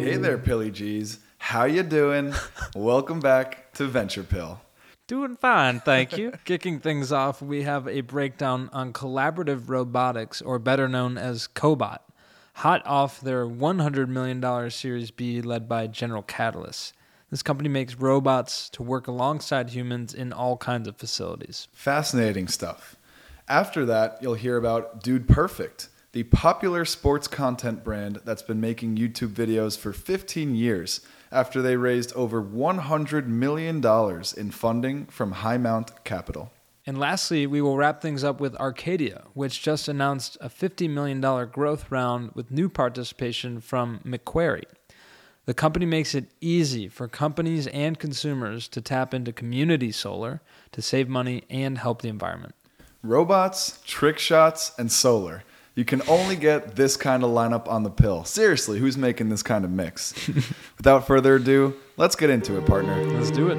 Hey there, Pilly G's. How you doing? Welcome back to Venture Pill. Doing fine, thank you. Kicking things off, we have a breakdown on collaborative robotics, or better known as Cobot, hot off their $100 million Series B led by General Catalyst. This company makes robots to work alongside humans in all kinds of facilities. Fascinating stuff. After that, you'll hear about Dude Perfect, the popular sports content brand that's been making YouTube videos for 15 years after they raised over $100 million in funding from Highmount Capital. And lastly, we will wrap things up with Arcadia, which just announced a $50 million growth round with new participation from Macquarie. The company makes it easy for companies and consumers to tap into community solar to save money and help the environment. Robots, trick shots, and solar. You can only get this kind of lineup on the pill. Seriously, who's making this kind of mix? Without further ado, let's get into it, partner. Let's do it.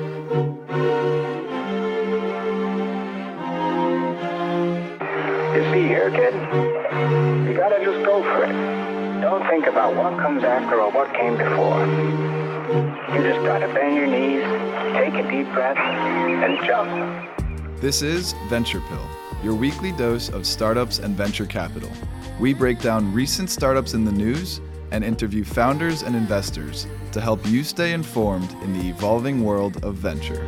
You see here, kid? You gotta just go for it. Don't think about what comes after or what came before. You just gotta bend your knees, take a deep breath, and jump. This is Venture Pill, your weekly dose of startups and venture capital. We break down recent startups in the news and interview founders and investors to help you stay informed in the evolving world of venture.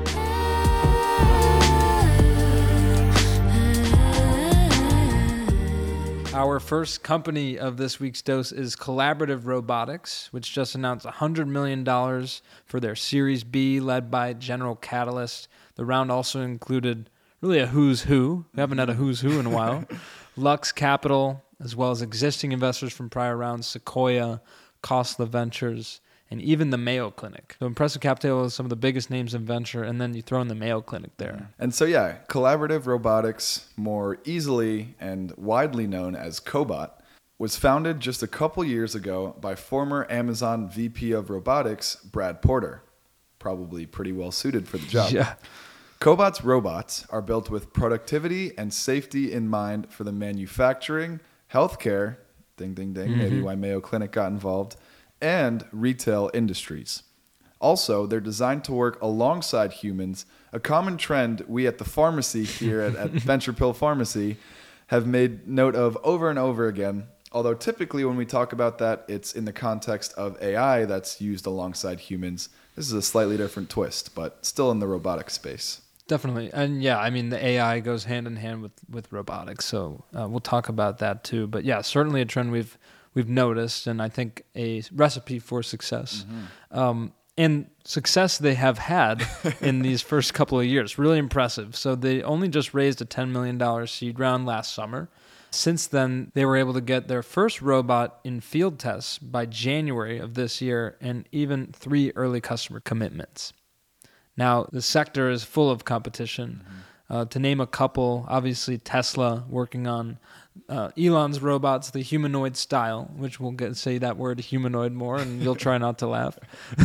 Our first company of this week's dose is Collaborative Robotics, which just announced $100 million for their Series B led by General Catalyst. The round also included really a who's who. We haven't had a who's who in a while. Lux Capital, as well as existing investors from prior rounds, Sequoia, Khosla Ventures, and even the Mayo Clinic. So impressive cap table is some of the biggest names in venture, and then you throw in the Mayo Clinic there. And so yeah, Collaborative Robotics, more easily and widely known as Cobot, was founded just a couple years ago by former Amazon VP of Robotics, Brad Porter. Probably pretty well suited for the job. Yeah. Cobot's robots are built with productivity and safety in mind for the manufacturing, healthcare, ding, ding, ding, maybe why Mayo Clinic got involved, and retail industries. Also, they're designed to work alongside humans, a common trend we at the pharmacy here at Venture Pill Pharmacy have made note of over and over again, although typically when we talk about that, it's in the context of AI that's used alongside humans. This is a slightly different twist, but still in the robotic space. Definitely. And yeah, I mean, the AI goes hand in hand with robotics. So we'll talk about that too. But yeah, certainly a trend we've noticed, and I think a recipe for success. And success they have had in these first couple of years. Really impressive. So they only just raised a $10 million seed round last summer. Since then, they were able to get their first robot in field tests by January of this year, and even 3 early customer commitments. Now, the sector is full of competition. To name a couple, obviously Tesla working on Elon's robots, the humanoid style, which we'll say that word humanoid more, and you'll try not to laugh.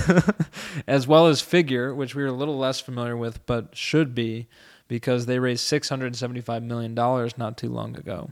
As well as Figure, which we were a little less familiar with, but should be, because they raised $675 million not too long ago.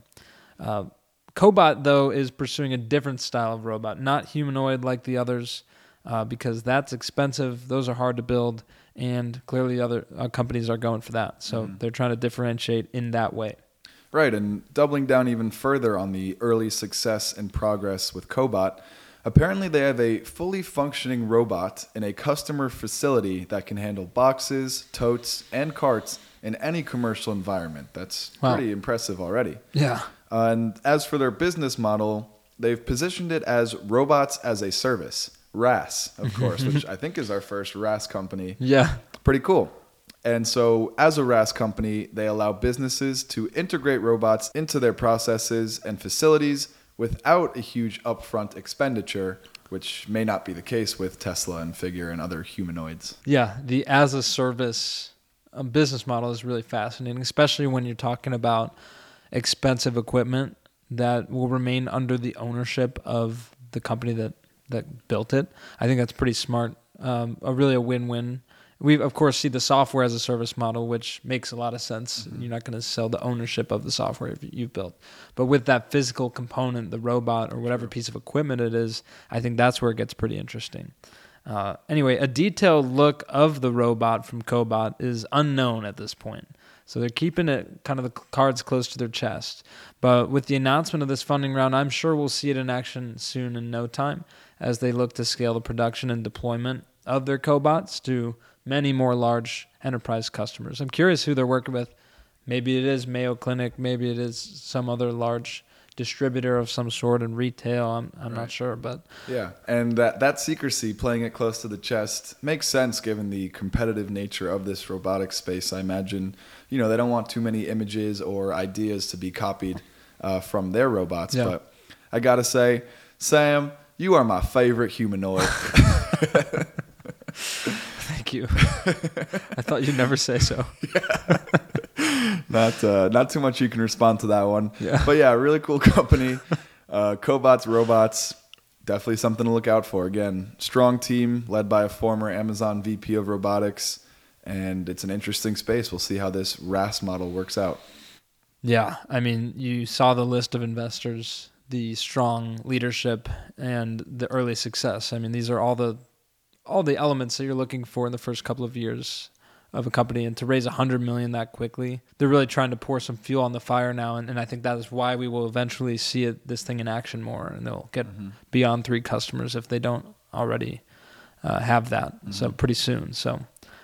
Cobot, though, is pursuing a different style of robot, not humanoid like the others, because that's expensive. Those are hard to build, and clearly other companies are going for that. So they're trying to differentiate in that way. Right, and doubling down even further on the early success and progress with Cobot, apparently they have a fully functioning robot in a customer facility that can handle boxes, totes, and carts in any commercial environment. That's pretty impressive already. Yeah. And as for their business model, they've positioned it as robots as a service. RaaS, of course, which I think is our first RaaS company. Yeah. Pretty cool. And so as a RaaS company, they allow businesses to integrate robots into their processes and facilities without a huge upfront expenditure, which may not be the case with Tesla and Figure and other humanoids. Yeah, the as-a-service business model is really fascinating, especially when you're talking about expensive equipment that will remain under the ownership of the company that built it. I think that's pretty smart. A win-win. We, of course, see the software as a service model, which makes a lot of sense. Mm-hmm. You're not going to sell the ownership of the software you've built. But with that physical component, the robot or whatever piece of equipment it is, I think that's where it gets pretty interesting. Anyway, a detailed look of the robot from Cobot is unknown at this point. So they're keeping it kind of the cards close to their chest. But with the announcement of this funding round, I'm sure we'll see it in action soon in no time as they look to scale the production and deployment of their cobots to many more large enterprise customers. I'm curious who they're working with. Maybe it is Mayo Clinic. Maybe it is some other large distributor of some sort in retail. I'm not sure, but yeah, and that secrecy, playing it close to the chest, makes sense given the competitive nature of this robotics space. I imagine, they don't want too many images or ideas to be copied from their robots. Yeah. But I gotta say, Sam, you are my favorite humanoid. Thank you. I thought you'd never say so. Not too much you can respond to that one. Yeah. But yeah, really cool company. Cobots, robots, definitely something to look out for. Again, strong team led by a former Amazon VP of robotics, and it's an interesting space. We'll see how this RaaS model works out. Yeah, I mean, you saw the list of investors, the strong leadership, and the early success. I mean, these are all the elements that you're looking for in the first couple of years of a company, and to raise $100 million that quickly, they're really trying to pour some fuel on the fire now, and I think that is why we will eventually see this thing in action more, and they'll get beyond 3 customers if they don't already have that. So pretty soon. So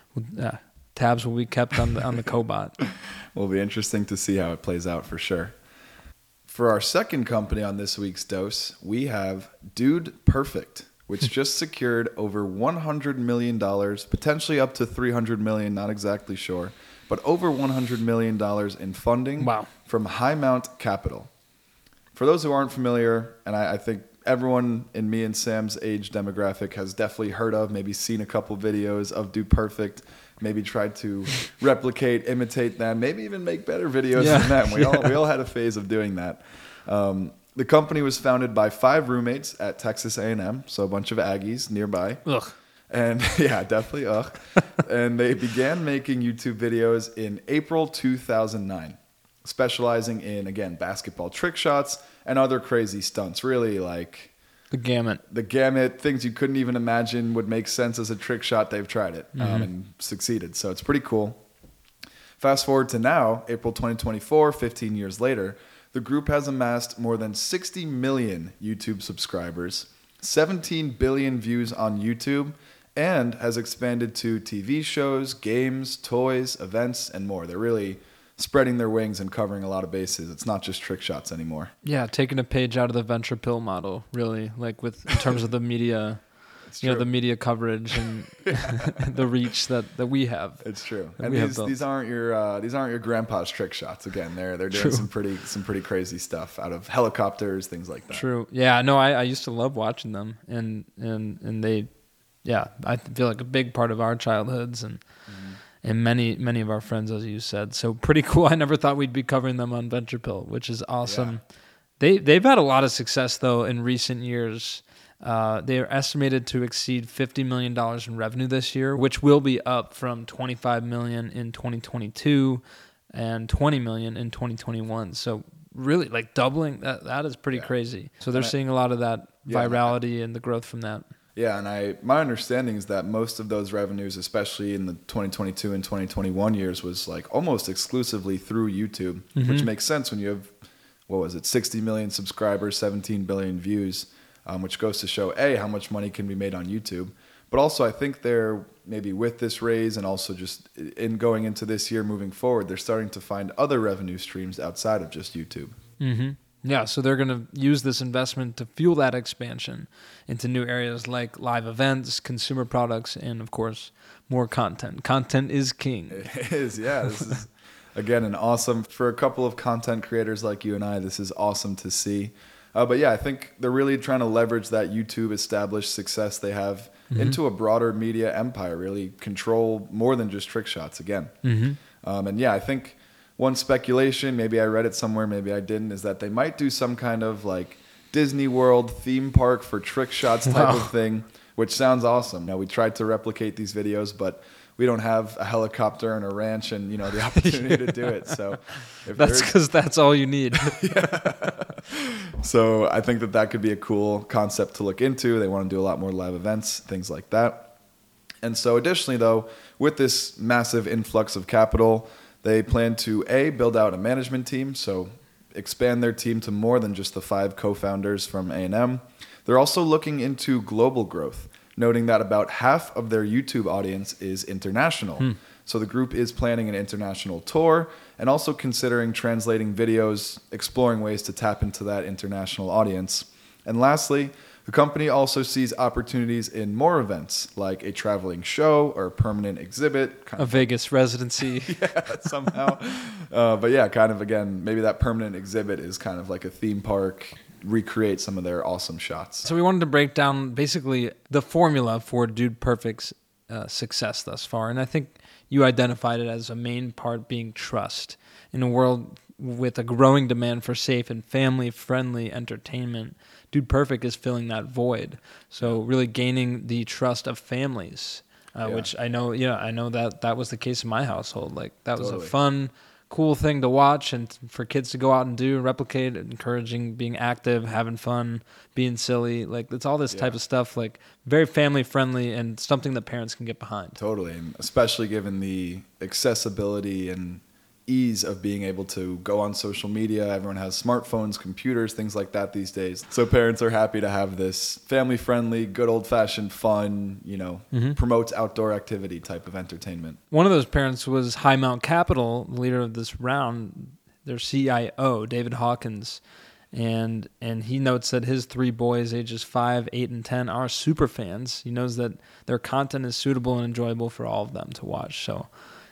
tabs will be kept on the Cobot. Will be interesting to see how it plays out for sure. For our second company on this week's dose, we have Dude Perfect, which just secured over $100 million, potentially up to $300 million, not exactly sure, but over $100 million in funding from Highmount Capital. For those who aren't familiar, and I think everyone in me and Sam's age demographic has definitely heard of, maybe seen a couple videos of Dude Perfect, maybe tried to replicate, imitate them, maybe even make better videos than them. We all had a phase of doing that. The company was founded by 5 roommates at Texas A&M, so a bunch of Aggies nearby. Ugh. And yeah, definitely ugh. And they began making YouTube videos in April 2009, specializing in, again, basketball trick shots and other crazy stunts. Really like The gamut, things you couldn't even imagine would make sense as a trick shot. They've tried it and succeeded. So it's pretty cool. Fast forward to now, April 2024, 15 years later, the group has amassed more than 60 million YouTube subscribers, 17 billion views on YouTube, and has expanded to TV shows, games, toys, events, and more. They're really spreading their wings and covering a lot of bases. It's not just trick shots anymore. Yeah, taking a page out of the venture pill model, really, like in terms of the media, the media coverage and the reach that we have. It's true. And these aren't your grandpa's trick shots. Again, they're doing some pretty crazy stuff out of helicopters, things like that. True. Yeah. No, I used to love watching them, and they, I feel like a big part of our childhoods and many of our friends, as you said. So pretty cool. I never thought we'd be covering them on Venture Pill, which is awesome. Yeah. They've had a lot of success though in recent years. They are estimated to exceed $50 million in revenue this year, which will be up from $25 million in 2022 and $20 million in 2021. So really, like doubling that is pretty crazy. So they're seeing a lot of that virality and the growth from that. Yeah, and my understanding is that most of those revenues, especially in the 2022 and 2021 years, was like almost exclusively through YouTube, which makes sense when you have, 60 million subscribers, 17 billion views, which goes to show, how much money can be made on YouTube. But also, I think they're maybe with this raise and also just in going into this year moving forward, they're starting to find other revenue streams outside of just YouTube. Mm-hmm. Yeah, so they're going to use this investment to fuel that expansion into new areas like live events, consumer products, and, of course, more content. Content is king. It is, yeah. This is, again, for a couple of content creators like you and I, this is awesome to see. But yeah, I think they're really trying to leverage that YouTube established success they have into a broader media empire, really control more than just trick shots again. And yeah, I think one speculation, maybe I read it somewhere, maybe I didn't, is that they might do some kind of like Disney World theme park for trick shots type of thing, which sounds awesome. Now, we tried to replicate these videos, but we don't have a helicopter and a ranch and, you know, the opportunity to do it. So that's because that's all you need. So I think that could be a cool concept to look into. They want to do a lot more live events, things like that. And so additionally, though, with this massive influx of capital, they plan to build out a management team, so expand their team to more than just the 5 co-founders from A&M. They're also looking into global growth, noting that about half of their YouTube audience is international. So the group is planning an international tour and also considering translating videos, exploring ways to tap into that international audience. And lastly, the company also sees opportunities in more events, like a traveling show or a permanent exhibit. A Vegas residency. Yeah, somehow. But yeah, kind of, again, maybe that permanent exhibit is kind of like a theme park, recreate some of their awesome shots. So we wanted to break down basically the formula for Dude Perfect's success thus far. And I think you identified it as a main part being trust. In a world with a growing demand for safe and family-friendly entertainment, Dude Perfect is filling that void. So really gaining the trust of families, which I know that was the case in my household. Like that was a fun, cool thing to watch and for kids to go out and do, replicate, encouraging being active, having fun, being silly. Like it's all this type of stuff, like very family-friendly and something that parents can get behind. Totally, and especially given the accessibility and ease of being able to go on social media. Everyone has smartphones, computers, things like that these days. So parents are happy to have this family-friendly, good old-fashioned fun, promotes outdoor activity type of entertainment. One of those parents was High Mount Capital, the leader of this round, their CIO, David Hawkins. And he notes that his 3 boys, ages 5, 8, and 10, are super fans. He knows that their content is suitable and enjoyable for all of them to watch. So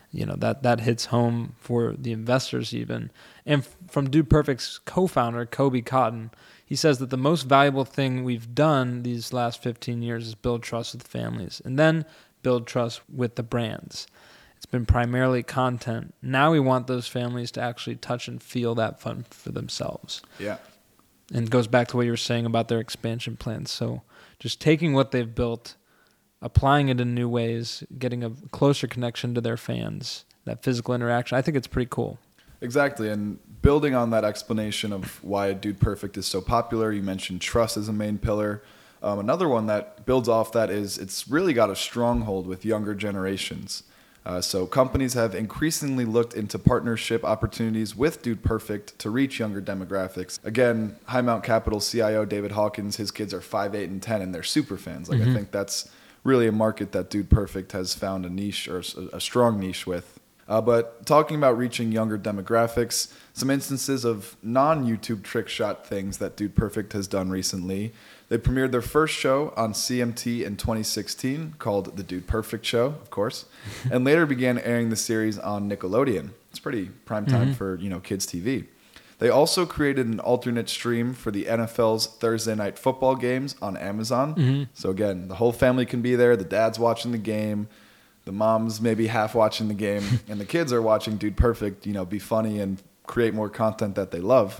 that hits home for the investors even. And from Dude Perfect's co-founder, Kobe Cotton, he says that the most valuable thing we've done these last 15 years is build trust with families and then build trust with the brands. It's been primarily content. Now we want those families to actually touch and feel that fun for themselves. Yeah. And it goes back to what you were saying about their expansion plans. So just taking what they've built, applying it in new ways, getting a closer connection to their fans, that physical interaction. I think it's pretty cool. Exactly. And building on that explanation of why Dude Perfect is so popular, you mentioned trust as a main pillar. Another one that builds off that is it's really got a stronghold with younger generations. So companies have increasingly looked into partnership opportunities with Dude Perfect to reach younger demographics. Again, High Mount Capital CIO David Hawkins, his kids are 5, 8, and 10, and they're super fans. I think that's really a market that Dude Perfect has found a niche or a strong niche with. But talking about reaching younger demographics, some instances of non-YouTube trick shot things that Dude Perfect has done recently. They premiered their first show on CMT in 2016 called The Dude Perfect Show, of course, and later began airing the series on Nickelodeon. It's pretty prime time for, kids TV. They also created an alternate stream for the NFL's Thursday night football games on Amazon. So again, the whole family can be there. The dad's watching the game. The mom's maybe half watching the game. And the kids are watching Dude Perfect, be funny and create more content that they love.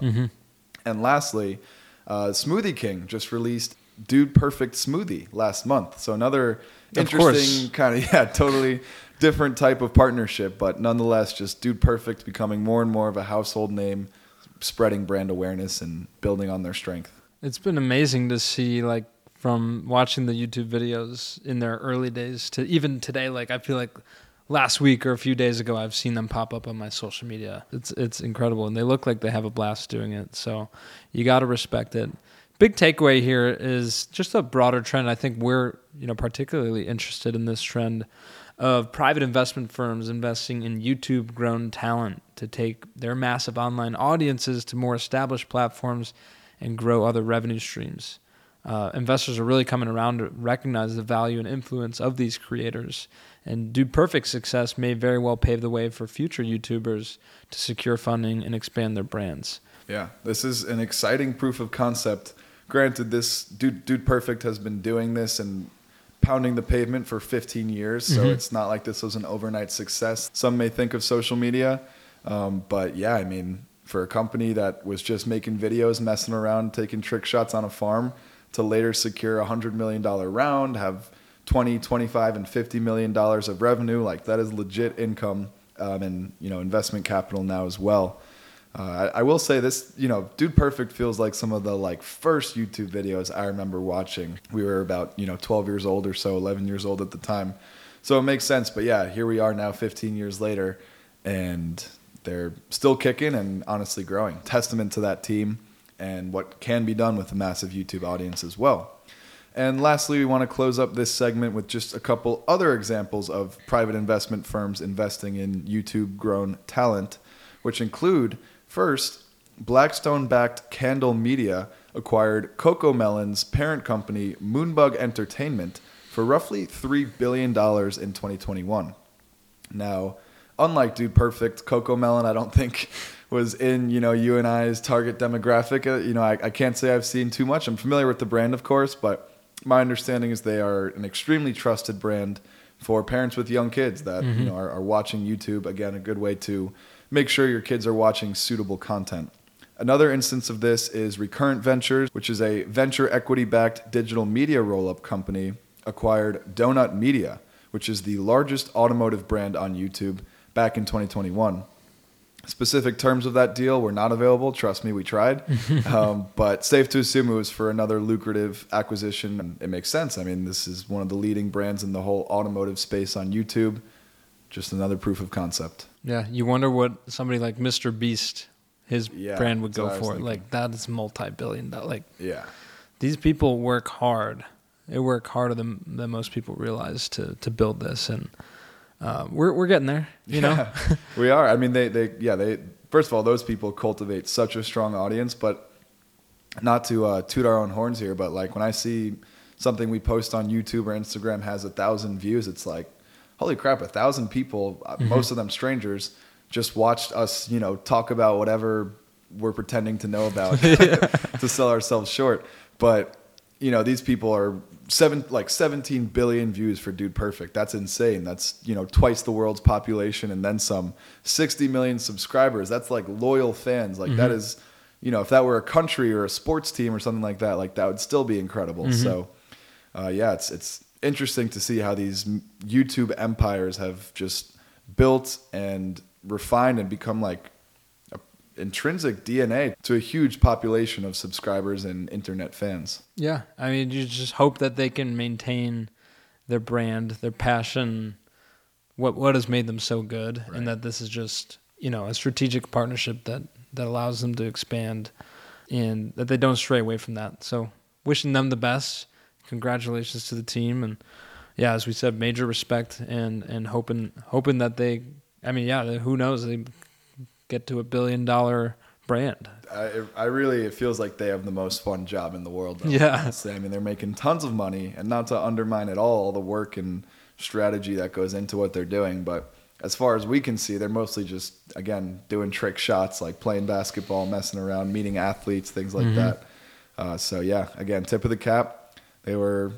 And lastly, Smoothie King just released Dude Perfect Smoothie last month. So another interesting kind of, totally different type of partnership. But nonetheless, just Dude Perfect becoming more and more of a household name, spreading brand awareness and building on their strength. It's been amazing to see, like, from watching the YouTube videos in their early days to even today. Like, I feel like last week or a few days ago, I've seen them pop up on my social media. It's incredible, and they look like they have a blast doing it. So you got to respect it. Big takeaway here is just a broader trend. I think we're particularly interested in this trend of private investment firms investing in YouTube-grown talent to take their massive online audiences to more established platforms and grow other revenue streams. Investors are really coming around to recognize the value and influence of these creators. And Dude Perfect's success may very well pave the way for future YouTubers to secure funding and expand their brands. Yeah, this is an exciting proof of concept. Granted, this Dude Perfect has been doing this and pounding the pavement for 15 years, so it's not like this was an overnight success. Some may think of social media, but yeah, I mean, for a company that was just making videos, messing around, taking trick shots on a farm, to later secure a $100 million round, have 20, 25, and $50 million of revenue. Like that is legit income and, investment capital now as well. I will say this, Dude Perfect feels like some of the like first YouTube videos I remember watching. We were about, 12 years old or so, 11 years old at the time. So it makes sense. But yeah, here we are now 15 years later and they're still kicking and honestly growing. Testament to that team and what can be done with a massive YouTube audience as well. And lastly, we want to close up this segment with just a couple other examples of private investment firms investing in YouTube-grown talent, which include, first, Blackstone-backed Candle Media acquired CoComelon's parent company, Moonbug Entertainment, for roughly $3 billion in 2021. Now, unlike Dude Perfect, CoComelon, I don't think was in, you and I's target demographic. I can't say I've seen too much. I'm familiar with the brand, of course, but my understanding is they are an extremely trusted brand for parents with young kids that are watching YouTube. Again, a good way to make sure your kids are watching suitable content. Another instance of this is Recurrent Ventures, which is a venture equity-backed digital media roll-up company, acquired Donut Media, which is the largest automotive brand on YouTube back in 2021. Specific terms of that deal were not available. Trust me, we tried. But safe to assume it was for another lucrative acquisition. It makes sense. I mean, this is one of the leading brands in the whole automotive space on YouTube. Just another proof of concept. Yeah, you wonder what somebody like Mr. Beast, his brand would go for. Like, that is multi-billion-dollar. Like, these people work hard. They work harder than most people realize to build this. And we're getting there, We are. I mean, they first of all, those people cultivate such a strong audience, but not to toot our own horns here, but like when I see something we post on YouTube or Instagram has 1,000 views, it's like, holy crap, 1,000 people, most of them strangers, just watched us, talk about whatever we're pretending to know about to sell ourselves short. But, these people are 17 billion views for Dude Perfect. That's insane. That's, twice the world's population and then some. 60 million subscribers. That's like loyal fans. Like that is, if that were a country or a sports team or something like that would still be incredible. So, it's interesting to see how these YouTube empires have just built and refined and become like intrinsic DNA to a huge population of subscribers and internet fans. Yeah. I mean, you just hope that they can maintain their brand, their passion, what has made them so good, right. And that this is just, a strategic partnership that allows them to expand and that they don't stray away from that. So wishing them the best. Congratulations to the team. And yeah, as we said, major respect and hoping that they, who knows, they get to $1 billion brand. It feels like they have the most fun job in the world. Though, yeah. Honestly. I mean, they're making tons of money, and not to undermine at all the work and strategy that goes into what they're doing. But as far as we can see, they're mostly just, again, doing trick shots, like playing basketball, messing around, meeting athletes, things like that. Again, tip of the cap. They've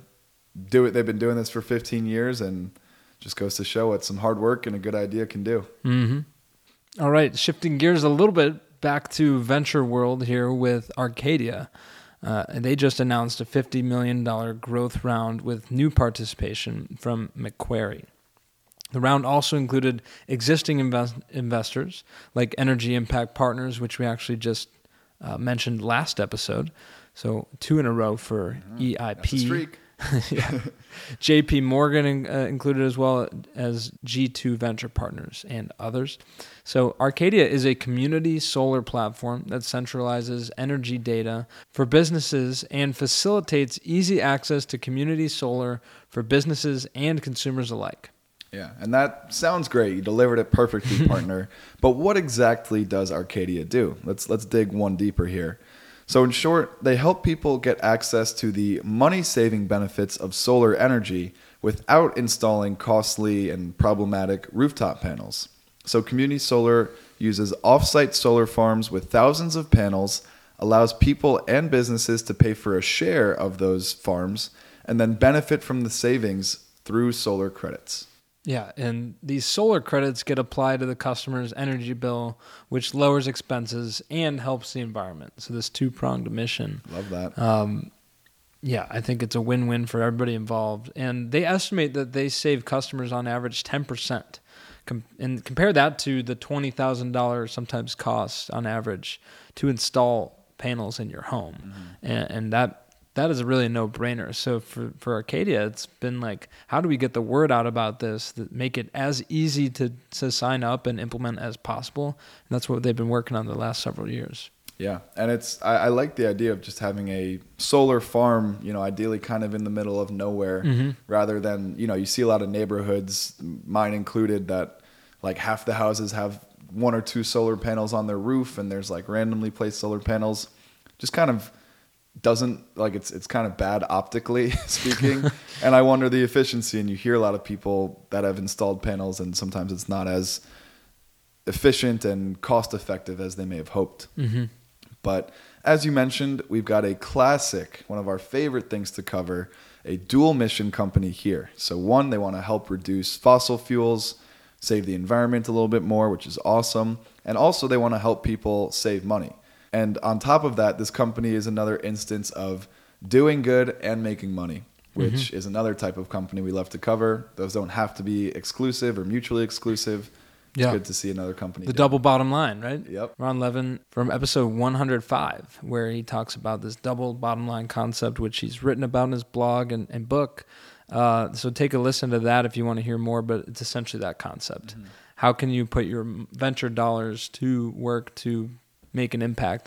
been doing this for 15 years, and just goes to show what some hard work and a good idea can do. Mm-hmm. All right, shifting gears a little bit back to venture world here with Arcadia. They just announced a $50 million growth round with new participation from Macquarie. The round also included existing investors like Energy Impact Partners, which we actually just mentioned last episode. So 2 in a row for EIP. That's a streak. Yeah. JP Morgan included, as well as G2 Venture Partners and others. So Arcadia is a community solar platform that centralizes energy data for businesses and facilitates easy access to community solar for businesses and consumers alike. Yeah, and that sounds great. You delivered it perfectly, partner. But what exactly does Arcadia do? Let's dig one deeper here. So in short, they help people get access to the money-saving benefits of solar energy without installing costly and problematic rooftop panels. So community solar uses off-site solar farms with thousands of panels, allows people and businesses to pay for a share of those farms, and then benefit from the savings through solar credits. Yeah, and these solar credits get applied to the customer's energy bill, which lowers expenses and helps the environment. So this two-pronged mission. Love that. Yeah, I think it's a win-win for everybody involved. And they estimate that they save customers on average 10%. And compare that to the $20,000 sometimes costs on average to install panels in your home. And that is really a no-brainer. So for Arcadia, it's been like, how do we get the word out about this, that make it as easy to sign up and implement as possible? And that's what they've been working on the last several years. Yeah, and I like the idea of just having a solar farm, ideally kind of in the middle of nowhere, rather than, you see a lot of neighborhoods, mine included, that like half the houses have 1 or 2 solar panels on their roof, and there's like randomly placed solar panels. Just kind of doesn't, like, it's kind of bad optically speaking. And I wonder the efficiency, and you hear a lot of people that have installed panels, and sometimes it's not as efficient and cost effective as they may have hoped. But as you mentioned, we've got a classic, one of our favorite things to cover, a dual mission company here. So one, they want to help reduce fossil fuels, save the environment a little bit more, which is awesome. And also they want to help people save money. And on top of that, this company is another instance of doing good and making money, which is another type of company we love to cover. Those don't have to be exclusive or mutually exclusive. It's good to see another company. The double bottom line, right? Yep. Ron Levin from episode 105, where he talks about this double bottom line concept, which he's written about in his blog and book. So take a listen to that if you want to hear more, but it's essentially that concept. How can you put your venture dollars to work to make an impact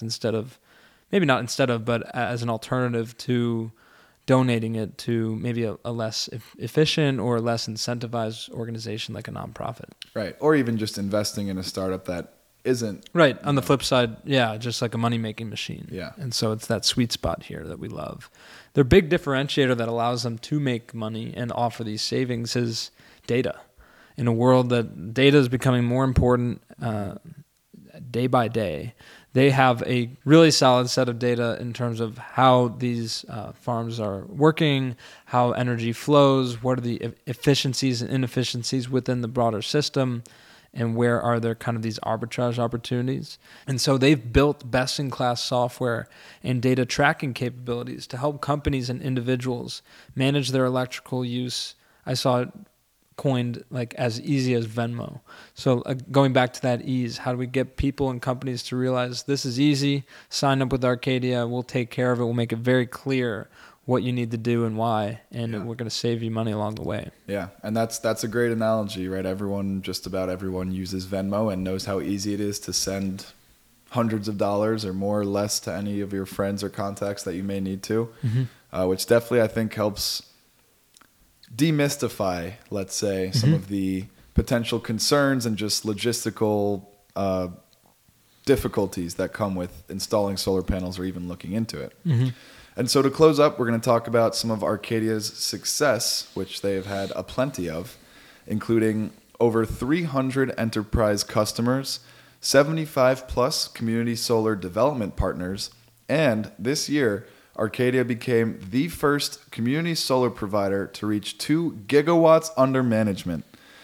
but as an alternative to donating it to maybe a less efficient or less incentivized organization like a nonprofit. Right. Or even just investing in a startup that isn't. Right. On the flip side, just like a money-making machine. Yeah. And so it's that sweet spot here that we love. Their big differentiator that allows them to make money and offer these savings is data. In a world that data is becoming more important day by day, they have a really solid set of data in terms of how these farms are working, how energy flows, what are the efficiencies and inefficiencies within the broader system, and where are there kind of these arbitrage opportunities. And so they've built best-in-class software and data tracking capabilities to help companies and individuals manage their electrical use. I saw it coined like as easy as Venmo. So going back to that ease, how do we get people and companies to realize this is easy, sign up with Arcadia, we'll take care of it, we'll make it very clear what you need to do and why, and we're going to save you money along the way. Yeah, and that's a great analogy, right? Just about everyone uses Venmo and knows how easy it is to send hundreds of dollars or more or less to any of your friends or contacts that you may need to, which definitely I think helps demystify, let's say, some of the potential concerns and just logistical difficulties that come with installing solar panels or even looking into it. And so to close up, we're going to talk about some of Arcadia's success, which they have had a plenty of, including over 300 enterprise customers, 75 plus community solar development partners, and this year, Arcadia became the first community solar provider to reach 2 gigawatts under management.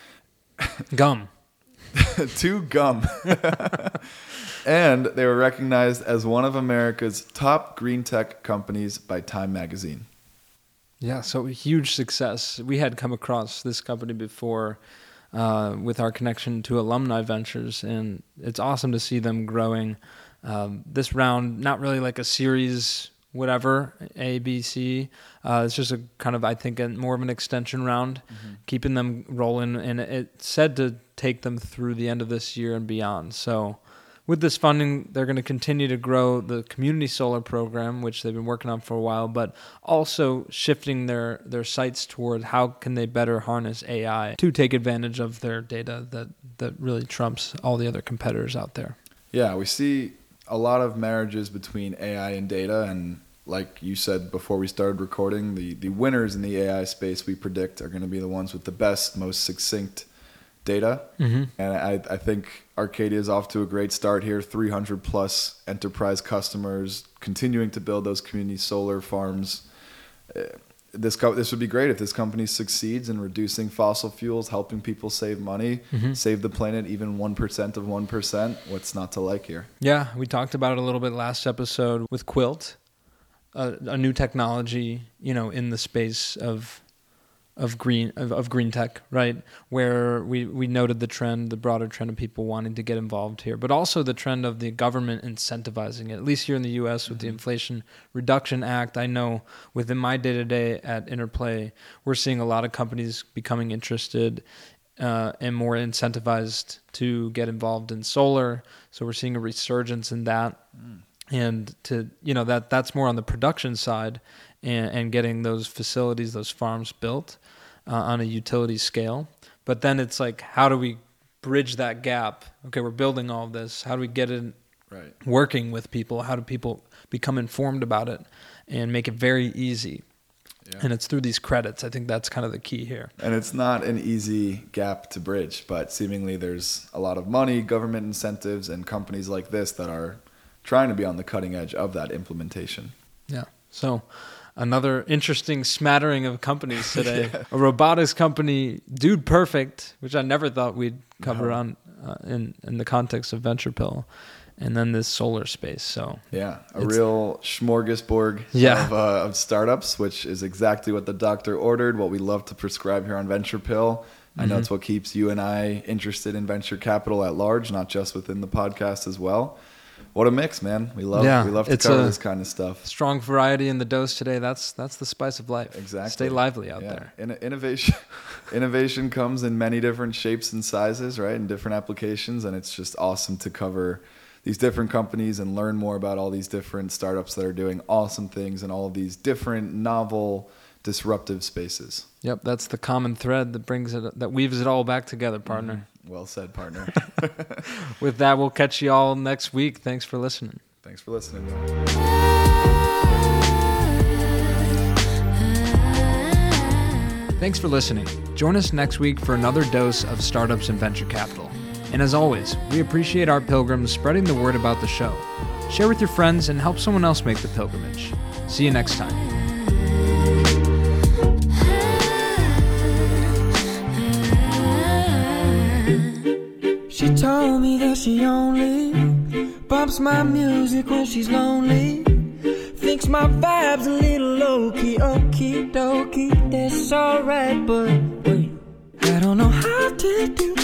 Gum. 2 gum. And they were recognized as one of America's top green tech companies by Time Magazine. Yeah, so a huge success. We had come across this company before with our connection to Alumni Ventures, and it's awesome to see them growing. This round, not really like a series whatever, A, B, C. It's just a kind of, I think, more of an extension round, keeping them rolling. And it's said to take them through the end of this year and beyond. So with this funding, they're going to continue to grow the community solar program, which they've been working on for a while, but also shifting their sights toward how can they better harness AI to take advantage of their data that really trumps all the other competitors out there. Yeah, we see a lot of marriages between AI and data, and like you said before we started recording, the winners in the AI space we predict are going to be the ones with the best, most succinct data. And I think Arcadia is off to a great start here. 300 plus enterprise customers, continuing to build those community solar farms. This would be great if this company succeeds in reducing fossil fuels, helping people save money, save the planet even 1% of 1%. What's not to like here? Yeah, we talked about it a little bit last episode with Quilt. a new technology, in the space of green tech, right? Where we noted the broader trend of people wanting to get involved here, but also the trend of the government incentivizing it. At least here in the U.S. with the Inflation Reduction Act, I know within my day-to-day at Interplay, we're seeing a lot of companies becoming interested and more incentivized to get involved in solar. So we're seeing a resurgence in that, and that's more on the production side. And getting those facilities, those farms built on a utility scale. But then it's like, how do we bridge that gap? Okay, we're building all of this. How do we get it working with people? How do people become informed about it and make it very easy? Yeah. And it's through these credits. I think that's kind of the key here. And it's not an easy gap to bridge, but seemingly there's a lot of money, government incentives, and companies like this that are trying to be on the cutting edge of that implementation. Yeah, so another interesting smattering of companies today. Yeah. A robotics company, Dude Perfect, which I never thought we'd cover on in the context of VenturePill, and then this solar space. So yeah, a real smorgasbord of startups, which is exactly what the doctor ordered, what we love to prescribe here on VenturePill. I know it's what keeps you and I interested in venture capital at large, not just within the podcast as well. What a mix, man. We love to cover this kind of stuff. Strong variety in the dose today. That's the spice of life. Exactly. Stay lively out there. Innovation comes in many different shapes and sizes, right? In different applications, and it's just awesome to cover these different companies and learn more about all these different startups that are doing awesome things in all of these different novel disruptive spaces. Yep, that's the common thread that weaves it all back together, partner. Well said, partner. With that, we'll catch you all next week. Thanks for listening. Thanks for listening. Thanks for listening. Join us next week for another dose of startups and venture capital. And as always, we appreciate our pilgrims spreading the word about the show. Share with your friends and help someone else make the pilgrimage. See you next time. She told me that she only bumps my music when she's lonely. Thinks my vibe's a little low-key, okie dokie, that's alright, but wait, I don't know how to do